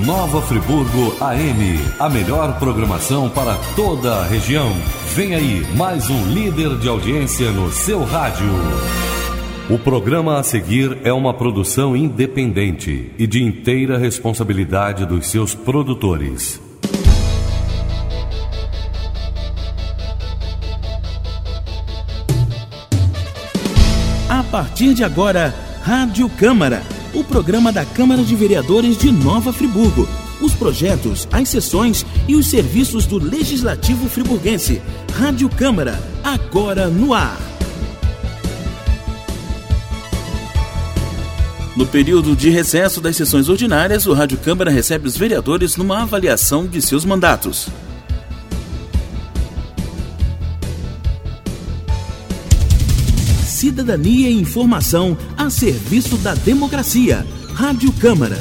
Nova Friburgo AM, a melhor programação para toda a região. Vem aí mais um líder de audiência no seu rádio. O programa a seguir é uma produção independente e de inteira responsabilidade dos seus produtores. A partir de agora, Rádio Câmara, o programa da Câmara de Vereadores de Nova Friburgo. Os projetos, as sessões e os serviços do Legislativo friburguense. Rádio Câmara, agora no ar. No período de recesso das sessões ordinárias, o Rádio Câmara recebe os vereadores numa avaliação de seus mandatos. Cidadania e informação a serviço da democracia. Rádio Câmara.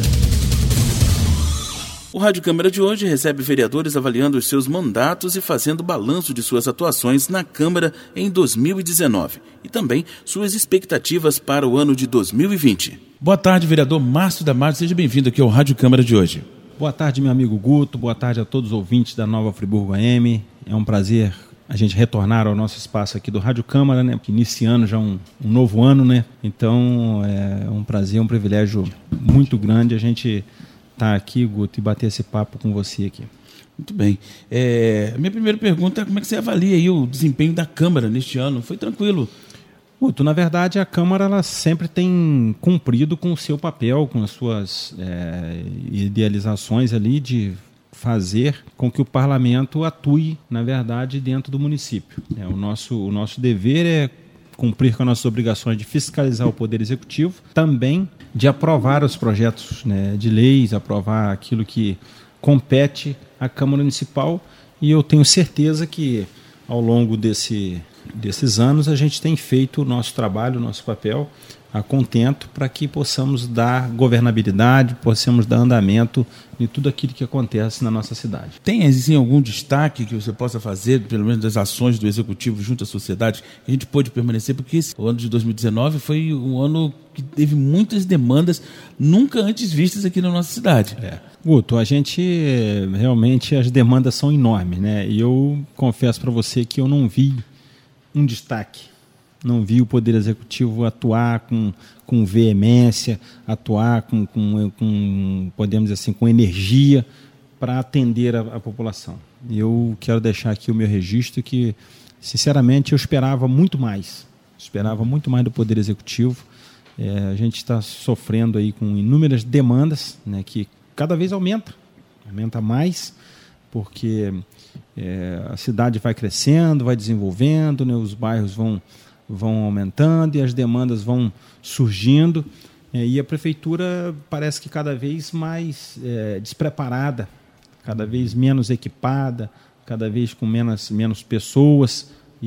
O Rádio Câmara de hoje recebe vereadores avaliando os seus mandatos e fazendo balanço de suas atuações na Câmara em 2019 e também suas expectativas para o ano de 2020. Boa tarde, vereador Márcio Damásio, seja bem-vindo aqui ao Rádio Câmara de hoje. Boa tarde, meu amigo Guto, boa tarde a todos os ouvintes da Nova Friburgo AM. É um prazer a gente retornar ao nosso espaço aqui do Rádio Câmara, né? Iniciando já um novo ano, né? Então é um prazer, um privilégio muito grande a gente estar aqui, Guto, e bater esse papo com você aqui. Muito bem. Minha primeira pergunta é como é que você avalia aí o desempenho da Câmara neste ano? Foi tranquilo? Guto, na verdade a Câmara ela sempre tem cumprido com o seu papel, com as suas idealizações ali de fazer com que o parlamento atue, na verdade, dentro do município. O nosso dever é cumprir com as nossas obrigações de fiscalizar o Poder Executivo, também de aprovar os projetos, né, de leis, aprovar aquilo que compete à Câmara Municipal, e eu tenho certeza que ao longo desses anos a gente tem feito o nosso trabalho, o nosso papel a contento para que possamos dar governabilidade, possamos dar andamento em tudo aquilo que acontece na nossa cidade. Tem assim, algum destaque que você possa fazer, pelo menos das ações do Executivo junto à sociedade, que a gente pôde permanecer? Porque o ano de 2019 foi um ano que teve muitas demandas nunca antes vistas aqui na nossa cidade. Guto, a gente realmente, as demandas são enormes, né? E eu confesso para você que eu não vi um destaque. Não vi o Poder Executivo atuar com veemência, atuar com podemos dizer assim, com energia para atender a população. Eu quero deixar aqui o meu registro que, sinceramente, eu esperava muito mais do Poder Executivo. A gente está sofrendo aí com inúmeras demandas, né, que cada vez aumenta mais, porque a cidade vai crescendo, vai desenvolvendo, né, os bairros vão aumentando e as demandas vão surgindo, e a prefeitura parece que cada vez mais despreparada, cada vez menos equipada, cada vez com menos pessoas,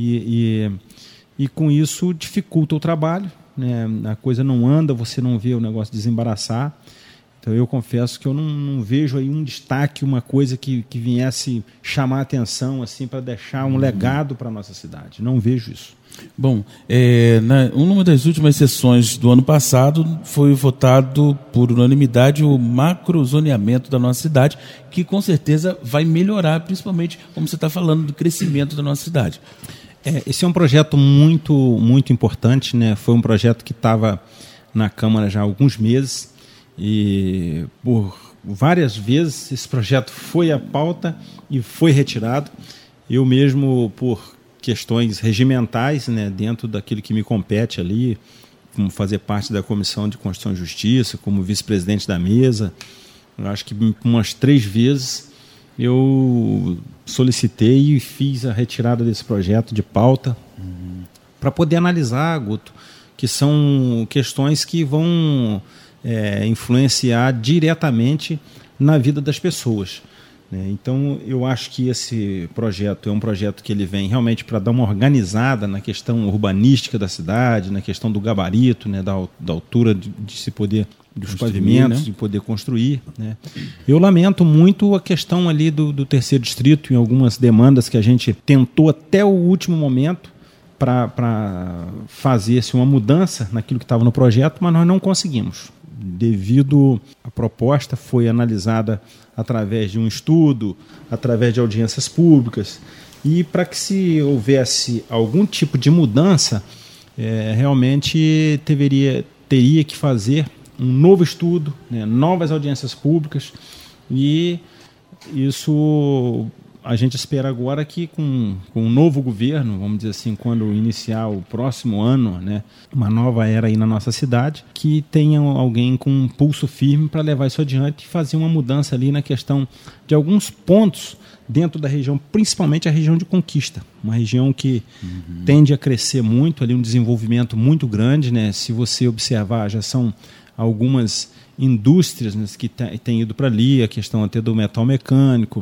e com isso dificulta o trabalho, né? A coisa não anda, você não vê o negócio desembaraçar. Então eu confesso que eu não vejo aí um destaque, uma coisa que viesse chamar a atenção assim, para deixar um legado para a nossa cidade. Não vejo isso. Bom, numa das últimas sessões do ano passado foi votado por unanimidade o macrozoneamento da nossa cidade, que com certeza vai melhorar, principalmente, como você está falando, do crescimento da nossa cidade. Esse é um projeto muito, muito importante, né? Foi um projeto que estava na Câmara já há alguns meses, e por várias vezes esse projeto foi à pauta e foi retirado. Eu mesmo, por questões regimentais, né, dentro daquilo que me compete ali, como fazer parte da Comissão de Constituição e Justiça, como vice-presidente da mesa, eu acho que umas 3 vezes eu solicitei e fiz a retirada desse projeto de pauta para poder analisar, Guto, que são questões que vão influenciar diretamente na vida das pessoas. Então, eu acho que esse projeto é um projeto que ele vem realmente para dar uma organizada na questão urbanística da cidade, na questão do gabarito, né, da altura de se poder, dos pavimentos, né, de poder construir, né. Eu lamento muito a questão ali do terceiro distrito, em algumas demandas que a gente tentou até o último momento para fazer uma mudança naquilo que estava no projeto, mas nós não conseguimos. devido a proposta foi analisada através de um estudo, através de audiências públicas, e para que se houvesse algum tipo de mudança, realmente teria que fazer um novo estudo, né, novas audiências públicas, e isso a gente espera agora que com um novo governo, vamos dizer assim, quando iniciar o próximo ano, né, uma nova era aí na nossa cidade, que tenha alguém com um pulso firme para levar isso adiante e fazer uma mudança ali na questão de alguns pontos dentro da região, principalmente a região de Conquista, uma região que tende a crescer muito, ali um desenvolvimento muito grande, né? Se você observar, já são algumas indústrias, né, que têm ido para ali, a questão até do metal mecânico,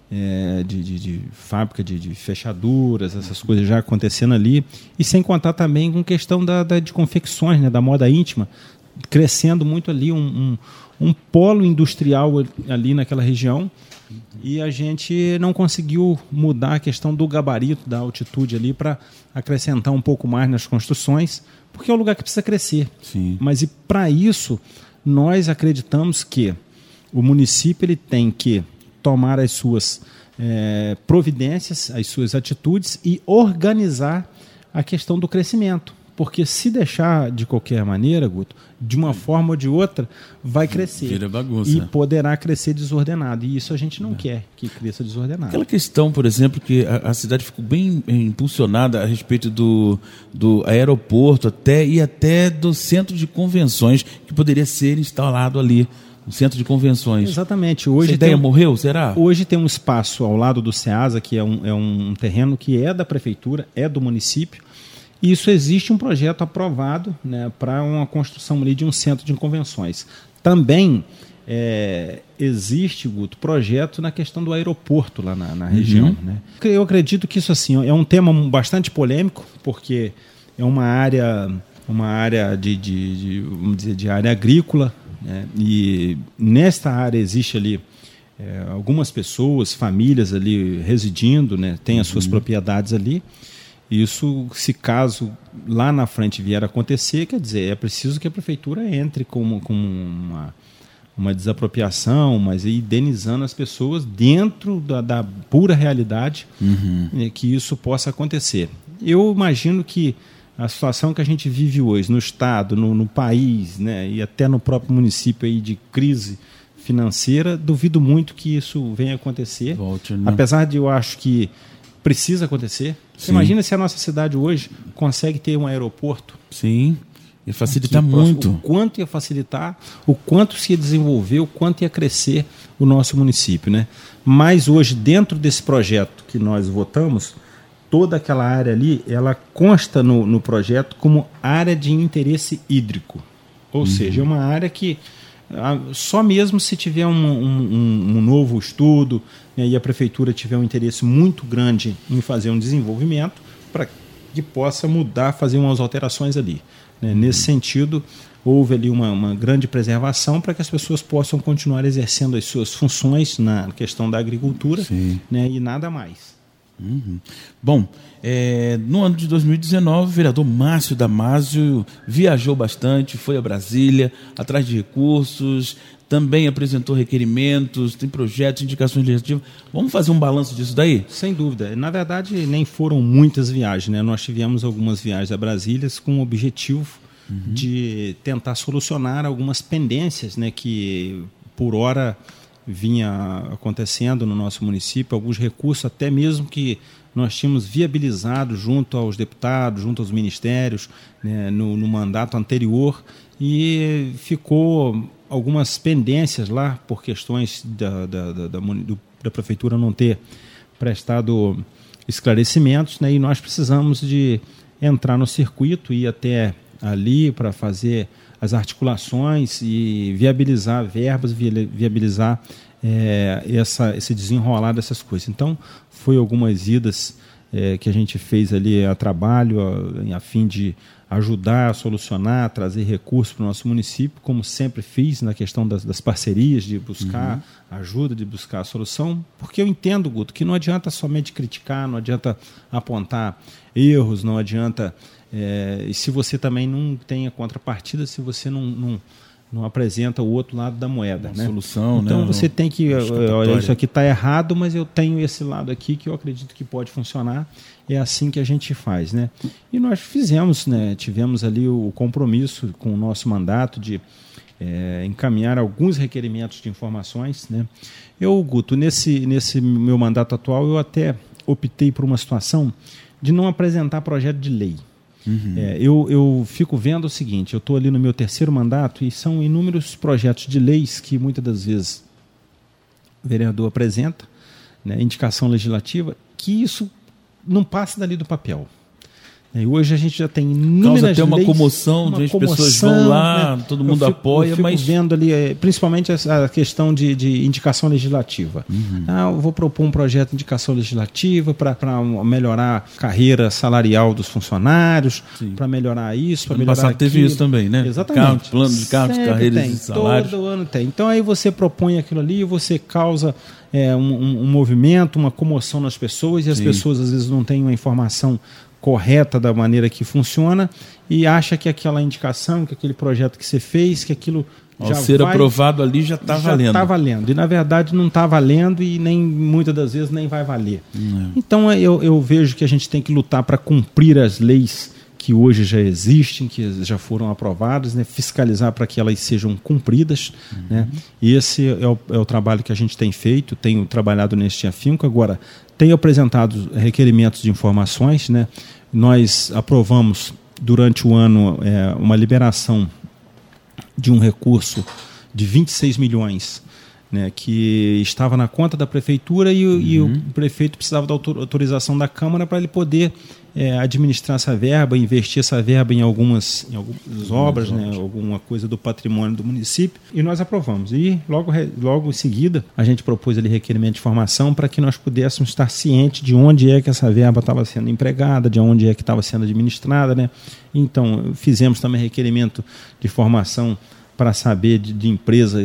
de fábrica de fechaduras, essas coisas já acontecendo ali, e sem contar também com questão de confecções, né, da moda íntima, crescendo muito ali, um polo industrial ali naquela região, e a gente não conseguiu mudar a questão do gabarito, da altitude ali, para acrescentar um pouco mais nas construções, porque é um lugar que precisa crescer. Sim. Mas, e para isso, nós acreditamos que o município ele tem que tomar as suas providências, as suas atitudes e organizar a questão do crescimento. Porque se deixar de qualquer maneira, Guto, de uma forma ou de outra, vai crescer. Vira bagunça. E poderá crescer desordenado. E isso a gente não quer que cresça desordenado. Aquela questão, por exemplo, que a cidade ficou bem impulsionada a respeito do aeroporto até do centro de convenções que poderia ser instalado ali. O centro de convenções. Exatamente. Hoje essa ideia morreu, será? Hoje tem um espaço ao lado do SEASA, que é um terreno que é da prefeitura, é do município. E isso existe um projeto aprovado, né, para uma construção ali de um centro de convenções. Também existe, Guto, projeto na questão do aeroporto lá na região. Né? Eu acredito que isso assim, é um tema bastante polêmico, porque é uma área vamos dizer, de área agrícola, né? E nesta área existe ali algumas pessoas, famílias ali residindo, né? Tem as suas propriedades ali. Isso, se caso lá na frente vier a acontecer, quer dizer, é preciso que a prefeitura entre com uma desapropriação, mas indenizando as pessoas dentro da pura realidade, que isso possa acontecer. Eu imagino que a situação que a gente vive hoje no Estado, no país, né, e até no próprio município aí de crise financeira, duvido muito que isso venha a acontecer. Volte, né? Apesar de eu acho que precisa acontecer. Você imagina se a nossa cidade hoje consegue ter um aeroporto? Sim, ia facilitar muito. O quanto ia facilitar, o quanto se ia desenvolver, o quanto ia crescer o nosso município, né? Mas hoje, dentro desse projeto que nós votamos, toda aquela área ali, ela consta no projeto como área de interesse hídrico. Ou seja, é uma área que só mesmo se tiver um novo estudo, né, e a prefeitura tiver um interesse muito grande em fazer um desenvolvimento para que possa mudar, fazer umas alterações ali. Né? Nesse sentido, houve ali uma grande preservação para que as pessoas possam continuar exercendo as suas funções na questão da agricultura, né, e nada mais. Bom, no ano de 2019, o vereador Márcio Damasio viajou bastante, foi a Brasília, atrás de recursos, também apresentou requerimentos, tem projetos, indicações legislativas. Vamos fazer um balanço disso daí? Sem dúvida. Na verdade, nem foram muitas viagens, né? Nós tivemos algumas viagens a Brasília com o objetivo de tentar solucionar algumas pendências, né, que por hora vinha acontecendo no nosso município, alguns recursos até mesmo que nós tínhamos viabilizado junto aos deputados, junto aos ministérios, né, no mandato anterior, e ficou algumas pendências lá por questões da prefeitura não ter prestado esclarecimentos, né, e nós precisamos de entrar no circuito, ir até ali para fazer as articulações e viabilizar verbas, viabilizar esse desenrolar dessas coisas. Então, foi algumas idas que a gente fez ali a trabalho, a fim de ajudar a solucionar, trazer recursos para o nosso município, como sempre fiz na questão das parcerias, de buscar ajuda, de buscar a solução, porque eu entendo, Guto, que não adianta somente criticar, não adianta apontar erros, não adianta... e se você também não tem a contrapartida, se você não não apresenta o outro lado da moeda. Uma né? solução, então né? você tem que, olha, isso aqui está errado, mas eu tenho esse lado aqui que eu acredito que pode funcionar. É assim que a gente faz. Né? E nós fizemos, né? Tivemos ali o compromisso com o nosso mandato de encaminhar alguns requerimentos de informações. Né? Eu, Guto, nesse meu mandato atual, eu até optei por uma situação de não apresentar projeto de lei. Eu fico vendo o seguinte, eu estou ali no meu 3º mandato e são inúmeros projetos de leis que muitas das vezes o vereador apresenta, né, indicação legislativa, que isso não passa dali do papel. E hoje a gente já tem inúmeras leis. Causa até uma leis, comoção, as pessoas vão lá, né? Todo mundo apoia, eu fico mas vendo ali, principalmente a questão de indicação legislativa. Eu vou propor um projeto de indicação legislativa para melhorar a carreira salarial dos funcionários, para melhorar isso, para melhorar aquilo. Teve isso também, né? Exatamente. Plano de cargos, carreiras e salários. Todo ano tem. Então aí você propõe aquilo ali e você causa um movimento, uma comoção nas pessoas, e as pessoas às vezes não têm uma informação correta da maneira que funciona e acha que aquela indicação, que aquele projeto que você fez, que aquilo ao ser aprovado ali já está valendo. Já está valendo. E na verdade não está valendo e nem muitas das vezes nem vai valer. Então eu vejo que a gente tem que lutar para cumprir as leis que hoje já existem, que já foram aprovadas, né? Fiscalizar para que elas sejam cumpridas. Né? E esse é o trabalho que a gente tem feito, tenho trabalhado neste afinco. Agora, tenho apresentado requerimentos de informações. Né? Nós aprovamos durante o ano uma liberação de um recurso de 26 milhões, né, que estava na conta da prefeitura e o prefeito precisava da autorização da Câmara para ele poder administrar essa verba, investir essa verba em algumas obras, né, alguma coisa do patrimônio do município, e nós aprovamos. E logo em seguida a gente propôs ali requerimento de informação para que nós pudéssemos estar cientes de onde é que essa verba estava sendo empregada, de onde é que estava sendo administrada. Né? Então fizemos também requerimento de informação para saber de empresa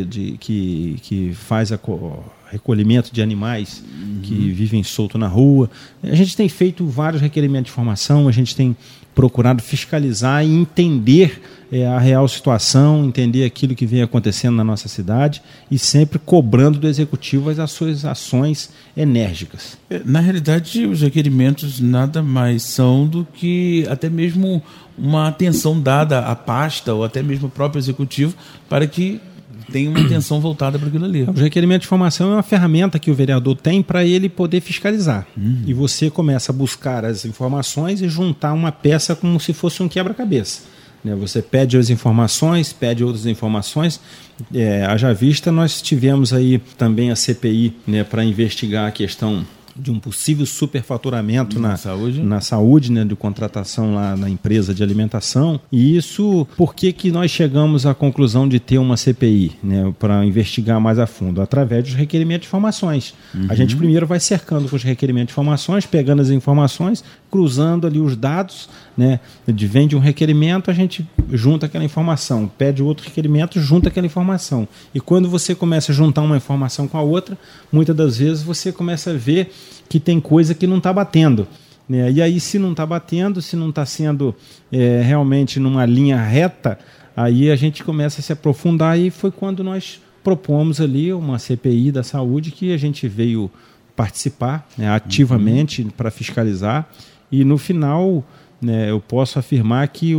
que faz recolhimento de animais que vivem solto na rua. A gente tem feito vários requerimentos de informação, a gente tem procurado fiscalizar e entender a real situação, entender aquilo que vem acontecendo na nossa cidade e sempre cobrando do Executivo as suas ações enérgicas. Na realidade, os requerimentos nada mais são do que até mesmo uma atenção dada à pasta ou até mesmo ao próprio Executivo para que tenha uma atenção voltada para aquilo ali. O requerimento de informação é uma ferramenta que o vereador tem para ele poder fiscalizar. E você começa a buscar as informações e juntar uma peça como se fosse um quebra-cabeça. Você pede as informações, pede outras informações. Haja vista, nós tivemos aí também a CPI, né, para investigar a questão de um possível superfaturamento na saúde, né, de contratação lá na empresa de alimentação. E isso, por que nós chegamos à conclusão de ter uma CPI, né, para investigar mais a fundo? Através dos requerimentos de informações. A gente primeiro vai cercando com os requerimentos de informações, pegando as informações, cruzando ali os dados, né, vem de um requerimento, a gente junta aquela informação, pede outro requerimento, junta aquela informação. E quando você começa a juntar uma informação com a outra, muitas das vezes você começa a ver que tem coisa que não está batendo. Né? E aí, se não está batendo, se não está sendo realmente numa linha reta, aí a gente começa a se aprofundar, e foi quando nós propomos ali uma CPI da saúde que a gente veio participar, né, ativamente para fiscalizar, e no final, né, eu posso afirmar que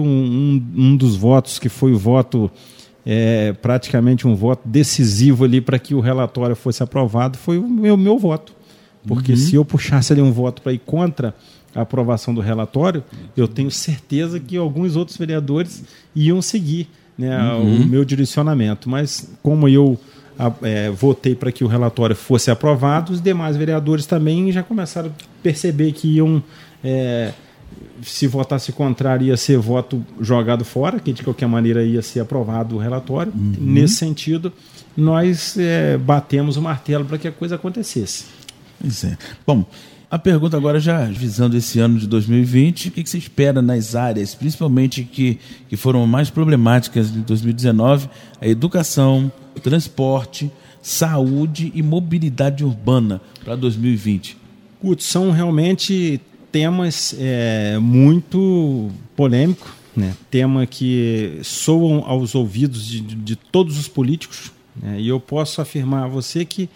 um dos votos, que foi o voto, praticamente um voto decisivo ali para que o relatório fosse aprovado, foi o meu voto. Porque se eu puxasse ali um voto para ir contra a aprovação do relatório, eu tenho certeza que alguns outros vereadores iam seguir, né, o meu direcionamento. Mas como eu votei para que o relatório fosse aprovado, os demais vereadores também já começaram a perceber que iam... se votasse contrário, ia ser voto jogado fora, que de qualquer maneira ia ser aprovado o relatório. Nesse sentido, nós batemos o martelo para que a coisa acontecesse. Bom, a pergunta agora, já visando esse ano de 2020, o que você espera nas áreas, principalmente que foram mais problemáticas em 2019, a educação, transporte, saúde e mobilidade urbana para 2020? São realmente temas muito polêmicos, né? Tema que soam aos ouvidos de todos os políticos, né? E eu posso afirmar a você que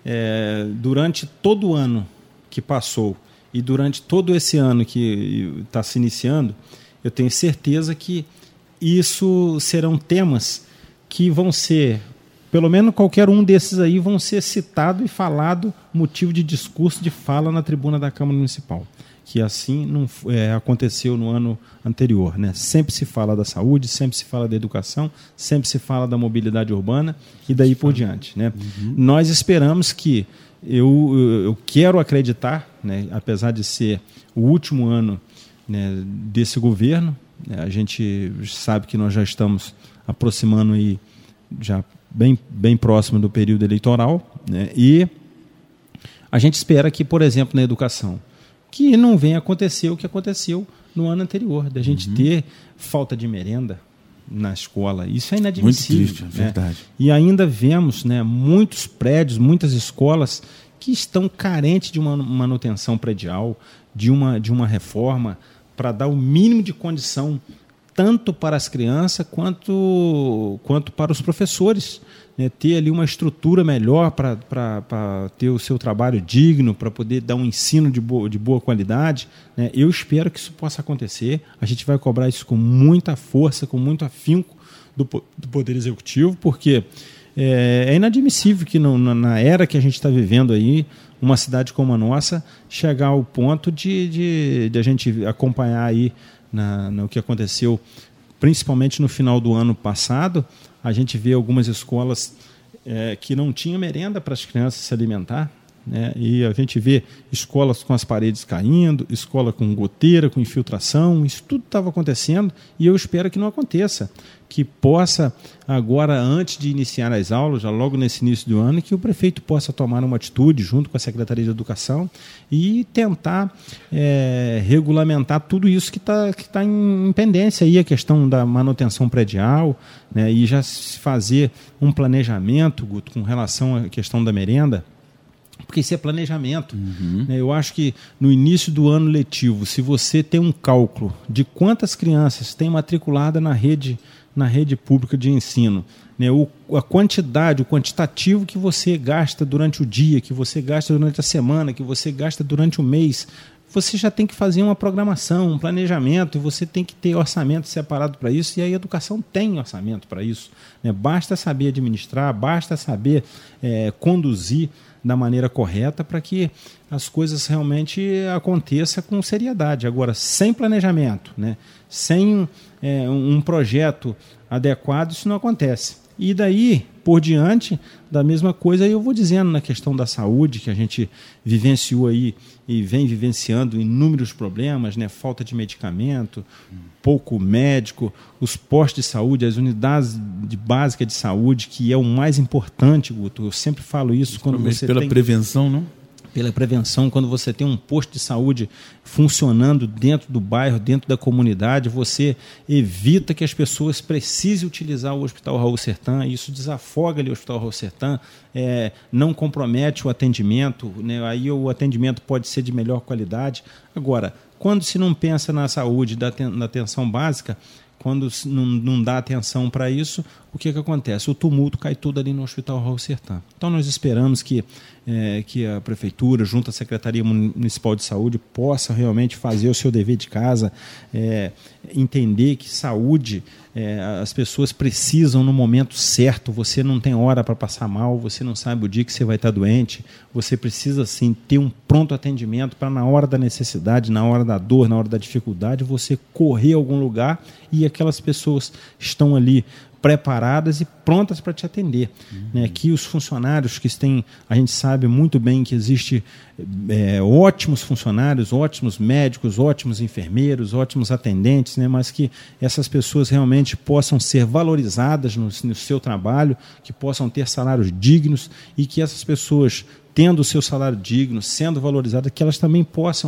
durante todo o ano que passou e durante todo esse ano que está se iniciando, eu tenho certeza que isso serão temas que vão ser, pelo menos qualquer um desses aí, vão ser citado e falado, motivo de discurso, de fala na tribuna da Câmara Municipal. Que assim não aconteceu no ano anterior, né? Sempre se fala da saúde, sempre se fala da educação, sempre se fala da mobilidade urbana e daí por diante, né? Nós esperamos que, eu quero acreditar, né, apesar de ser o último ano, né, desse governo, né, a gente sabe que nós já estamos aproximando aí, já bem próximo do período eleitoral, né, e a gente espera que, por exemplo, na educação, que não venha acontecer o que aconteceu no ano anterior, da gente ter falta de merenda na escola. Isso é inadmissível. Muito triste, é verdade. E ainda vemos, né, muitos prédios, muitas escolas que estão carentes de uma manutenção predial, de uma reforma, para dar o mínimo de condição tanto para as crianças quanto para os professores, né? Ter ali uma estrutura melhor para ter o seu trabalho digno, para poder dar um ensino de boa qualidade, né? Eu espero que isso possa acontecer. A gente vai cobrar isso com muita força, com muito afinco do Poder Executivo, porque é inadmissível que na era que a gente está vivendo aí, uma cidade como a nossa, chegar ao ponto de a gente acompanhar aí no que aconteceu, principalmente no final do ano passado, a gente vê algumas escolas que não tinham merenda para as crianças se alimentar, né? E a gente vê escolas com as paredes caindo, escola com goteira, com infiltração, isso tudo estava acontecendo e eu espero que não aconteça, que possa agora, antes de iniciar as aulas, já logo nesse início do ano, que o prefeito possa tomar uma atitude junto com a Secretaria de Educação e tentar regulamentar tudo isso que está em pendência, aí, a questão da manutenção predial, né, e já fazer um planejamento, Guto, com relação à questão da merenda, porque isso é planejamento. Eu acho que no início do ano letivo, se você tem um cálculo de quantas crianças tem matriculada na rede pública de ensino, né, a quantidade, o quantitativo que você gasta durante o dia, que você gasta durante a semana, que você gasta durante o mês, você já tem que fazer uma programação, um planejamento, e você tem que ter orçamento separado para isso, e a educação tem orçamento para isso, né? Basta saber administrar, basta saber conduzir da maneira correta para que as coisas realmente aconteçam com seriedade. Agora, sem planejamento, né? Sem um projeto adequado, isso não acontece. E daí, por diante, da mesma coisa, eu vou dizendo na questão da saúde, que a gente vivenciou aí e vem vivenciando inúmeros problemas, né? Falta de medicamento, pouco médico, os postos de saúde, as unidades básicas de saúde, que é o mais importante, Guto. Eu sempre falo isso quando você pela prevenção, não? Pela prevenção, quando você tem um posto de saúde funcionando dentro do bairro, dentro da comunidade, você evita que as pessoas precisem utilizar o Hospital Raul Sertã, isso desafoga ali o Hospital Raul Sertã, não compromete o atendimento, né? Aí o atendimento pode ser de melhor qualidade. Agora, quando se não pensa na saúde, na atenção básica, quando não dá atenção para isso, o que acontece? O tumulto cai tudo ali no Hospital Raul Sertã. Então nós esperamos que a Prefeitura, junto à Secretaria Municipal de Saúde, possa realmente fazer o seu dever de casa, entender que saúde, as pessoas precisam no momento certo. Você não tem hora para passar mal, você não sabe o dia que você vai estar doente, você precisa sim ter um pronto atendimento para, na hora da necessidade, na hora da dor, na hora da dificuldade, você correr a algum lugar e aquelas pessoas estão ali preparadas e prontas para te atender. Né? Aqui os funcionários que têm, a gente sabe muito bem que existe ótimos funcionários, ótimos médicos, ótimos enfermeiros, ótimos atendentes, né? Mas que essas pessoas realmente possam ser valorizadas no seu trabalho, que possam ter salários dignos e que essas pessoas, tendo o seu salário digno, sendo valorizadas, que elas também possam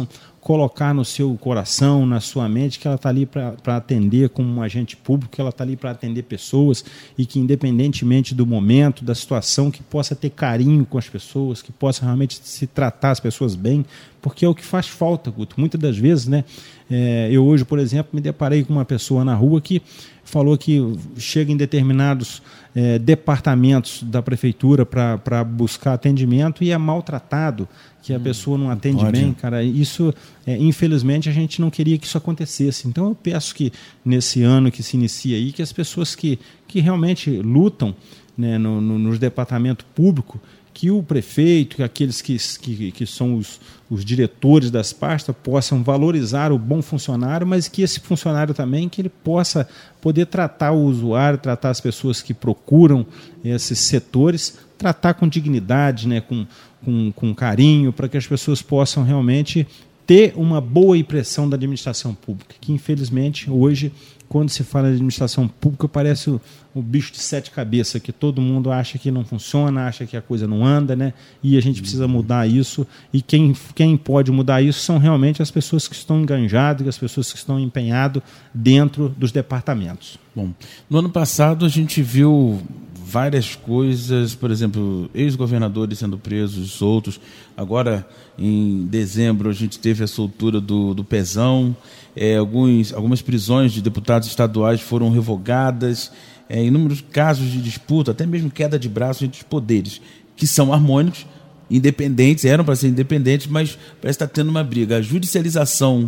colocar no seu coração, na sua mente, que ela está ali para atender como um agente público, que ela está ali para atender pessoas e que, independentemente do momento, da situação, que possa ter carinho com as pessoas, que possa realmente se tratar as pessoas bem, porque é o que faz falta, Guto. Muitas das vezes, né, eu hoje, por exemplo, me deparei com uma pessoa na rua que falou que chega em determinados departamentos da prefeitura para buscar atendimento e é maltratado, que a pessoa não atende bem, cara. Isso, infelizmente, a gente não queria que isso acontecesse. Então, eu peço que, nesse ano que se inicia aí, que as pessoas que realmente lutam, né, nos departamentos públicos, que o prefeito, que aqueles que são os diretores das pastas possam valorizar o bom funcionário, mas que esse funcionário também, que ele possa poder tratar o usuário, tratar as pessoas que procuram esses setores, tratar com dignidade, né, com carinho, para que as pessoas possam realmente ter uma boa impressão da administração pública, que infelizmente hoje, quando se fala de administração pública, parece o bicho de 7 cabeças, que todo mundo acha que não funciona, acha que a coisa não anda, né? E a gente precisa mudar isso, e quem pode mudar isso são realmente as pessoas que estão enganjadas, as pessoas que estão empenhadas dentro dos departamentos. Bom, no ano passado a gente viu várias coisas, por exemplo, ex-governadores sendo presos, soltos. Agora, em dezembro, a gente teve a soltura do Pezão. Algumas prisões de deputados estaduais foram revogadas. Inúmeros casos de disputa, até mesmo queda de braço entre os poderes, que são harmônicos, independentes, eram para ser independentes, mas parece que está tendo uma briga. A judicialização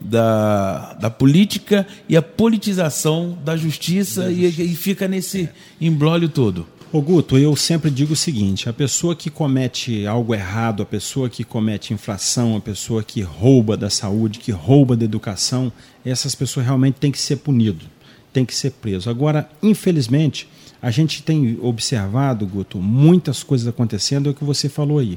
da política e a politização da justiça, e fica nesse imbróglio todo. Ô Guto, eu sempre digo o seguinte: a pessoa que comete algo errado, a pessoa que comete infração, a pessoa que rouba da saúde, que rouba da educação, essas pessoas realmente têm que ser punidas, têm que ser presos. Agora, infelizmente, a gente tem observado, Guto, muitas coisas acontecendo, é o que você falou aí.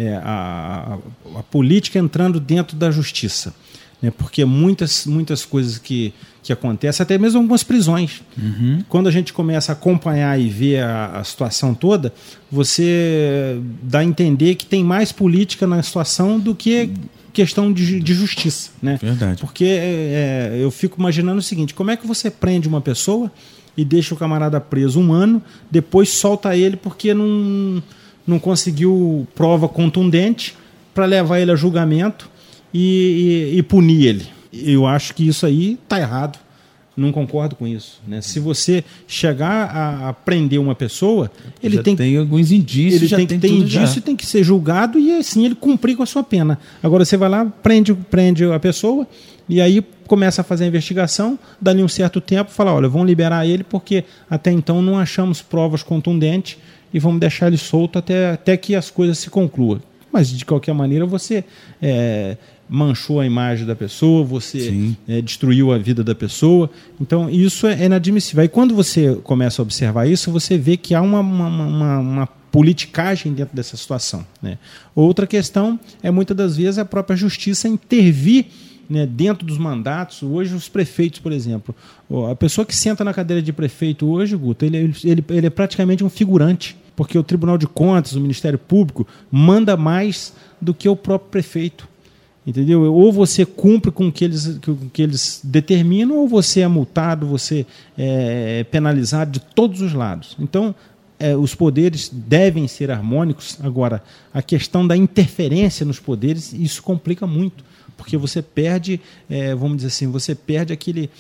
A política entrando dentro da justiça. Porque muitas coisas que acontecem, até mesmo algumas prisões. Quando a gente começa a acompanhar e ver a situação toda, você dá a entender que tem mais política na situação do que questão de justiça. Né? Verdade. Porque eu fico imaginando o seguinte: como é que você prende uma pessoa e deixa o camarada preso 1 ano, depois solta ele porque não conseguiu prova contundente para levar ele a julgamento e punir ele? Eu acho que isso aí está errado. Não concordo com isso. Né? Se você chegar a prender uma pessoa, ele tem alguns indícios, ele tem que ter indício e tem que ser julgado e assim ele cumprir com a sua pena. Agora você vai lá, prende a pessoa e aí começa a fazer a investigação, dali um certo tempo, fala: olha, vamos liberar ele porque até então não achamos provas contundentes e vamos deixar ele solto até que as coisas se concluam. Mas, de qualquer maneira, você manchou a imagem da pessoa, você destruiu a vida da pessoa. Então, isso é inadmissível. E quando você começa a observar isso, você vê que há uma politicagem dentro dessa situação. Né? Outra questão é, muitas das vezes, a própria justiça intervir, né, dentro dos mandatos. Hoje, os prefeitos, por exemplo, a pessoa que senta na cadeira de prefeito hoje, Guto, ele é praticamente um figurante, porque o Tribunal de Contas, o Ministério Público, manda mais do que o próprio prefeito. Entendeu? Ou você cumpre com o que eles determinam, ou você é multado, você é penalizado de todos os lados. Então, os poderes devem ser harmônicos. Agora, a questão da interferência nos poderes, isso complica muito, porque você perde, vamos dizer assim, você perde aquele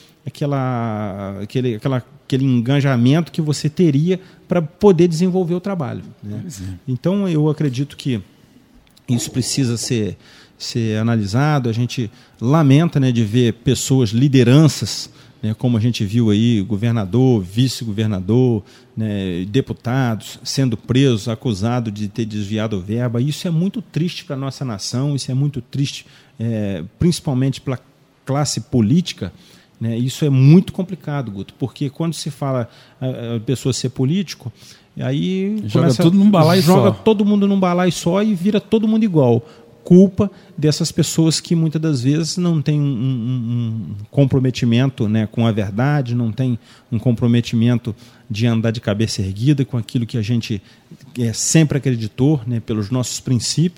engajamento que você teria para poder desenvolver o trabalho. Né? Então, eu acredito que isso precisa ser analisado. A gente lamenta, né, de ver pessoas, lideranças, né, como a gente viu aí, governador, vice-governador, né, deputados sendo presos, acusados de ter desviado verba. Isso é muito triste para a nossa nação, isso é muito triste, principalmente para a classe política. Né? Isso é muito complicado, Guto, porque quando se fala a pessoa ser político, aí joga tudo num balaio só. Joga todo mundo num balaio só e vira todo mundo igual. Culpa dessas pessoas que muitas das vezes não têm um comprometimento, né, com a verdade, não tem um comprometimento de andar de cabeça erguida com aquilo que a gente sempre acreditou, né, pelos nossos princípios.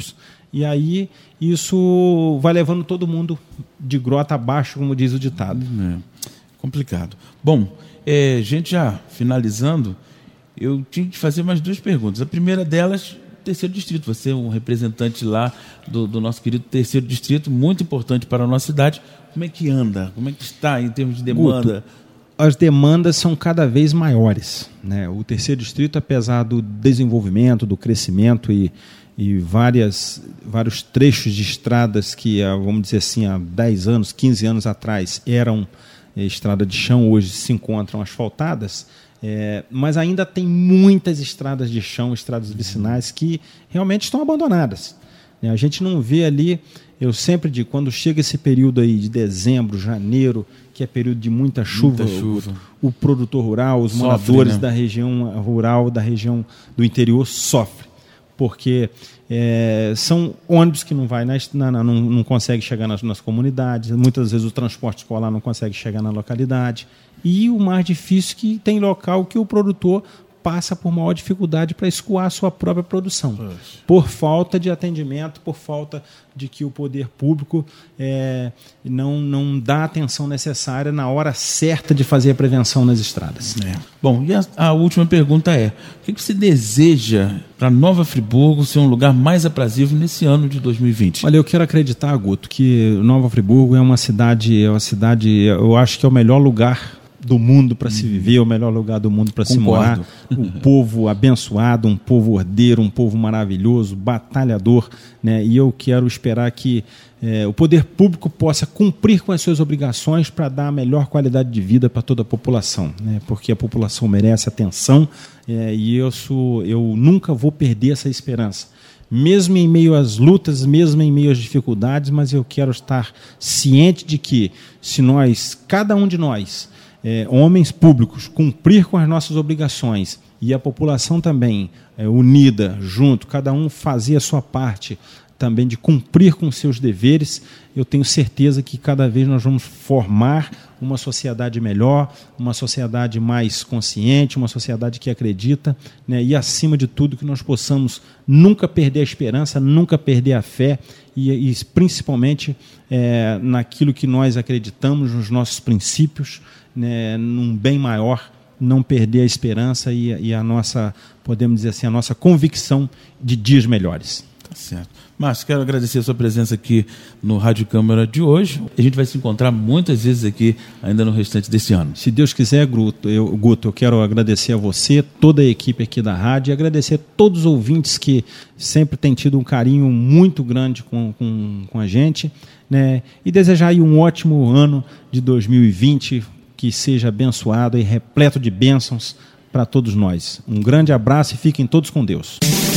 e aí isso vai levando todo mundo de grota abaixo, como diz o ditado. Complicado. Bom, gente, já finalizando, eu tinha que fazer mais 2 perguntas. A primeira delas, terceiro distrito. Você é um representante lá do nosso querido terceiro distrito, muito importante para a nossa cidade. Como é que anda? Como é que está em termos de demanda? Guto, as demandas são cada vez maiores, né? O terceiro distrito, apesar do desenvolvimento, do crescimento e vários trechos de estradas que, vamos dizer assim, há 10 anos, 15 anos atrás eram estrada de chão, hoje se encontram asfaltadas, mas ainda tem muitas estradas de chão, estradas vicinais que realmente estão abandonadas. A gente não vê ali, eu sempre digo, quando chega esse período aí de dezembro, janeiro, que é período de muita chuva. O produtor rural, os moradores, né, da região rural, da região do interior sofrem, porque são ônibus que não consegue chegar nas comunidades, muitas vezes o transporte escolar não consegue chegar na localidade, e o mais difícil que tem local que o produtor passa por maior dificuldade para escoar a sua própria produção, por falta de atendimento, por falta de que o poder público não dá a atenção necessária na hora certa de fazer a prevenção nas estradas. Bom, e a última pergunta o que você deseja para Nova Friburgo ser um lugar mais aprazível nesse ano de 2020? Olha, eu quero acreditar, Guto, que Nova Friburgo é uma cidade, eu acho que é o melhor lugar do mundo para se viver, o melhor lugar do mundo para se morar. Um povo abençoado, um povo ordeiro, um povo maravilhoso, batalhador, né? E eu quero esperar que o poder público possa cumprir com as suas obrigações para dar a melhor qualidade de vida para toda a população, né? Porque a população merece atenção, e eu nunca vou perder essa esperança. Mesmo em meio às lutas, mesmo em meio às dificuldades, mas eu quero estar ciente de que se cada um de nós, homens públicos, cumprir com as nossas obrigações e a população também unida, junto, cada um fazer a sua parte também de cumprir com seus deveres, eu tenho certeza que cada vez nós vamos formar uma sociedade melhor, uma sociedade mais consciente, uma sociedade que acredita, né? E acima de tudo que nós possamos nunca perder a esperança, nunca perder a fé e principalmente naquilo que nós acreditamos, nos nossos princípios, né, num bem maior, não perder a esperança e a nossa, podemos dizer assim, a nossa convicção de dias melhores. Tá certo. Márcio, quero agradecer a sua presença aqui no Rádio Câmara de hoje. A gente vai se encontrar muitas vezes aqui ainda no restante desse ano. Se Deus quiser, Guto, eu quero agradecer a você, toda a equipe aqui da rádio, e agradecer a todos os ouvintes que sempre têm tido um carinho muito grande com a gente, né? E desejar aí um ótimo ano de 2020, que seja abençoado e repleto de bênçãos para todos nós. Um grande abraço e fiquem todos com Deus.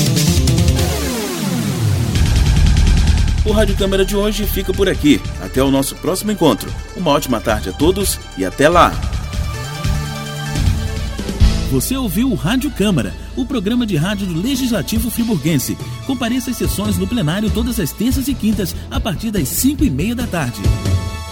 O Rádio Câmara de hoje fica por aqui. Até o nosso próximo encontro. Uma ótima tarde a todos e até lá. Você ouviu o Rádio Câmara, o programa de rádio do Legislativo Friburguense. Compareça às sessões no plenário todas as terças e quintas, a partir das 5:30 da tarde.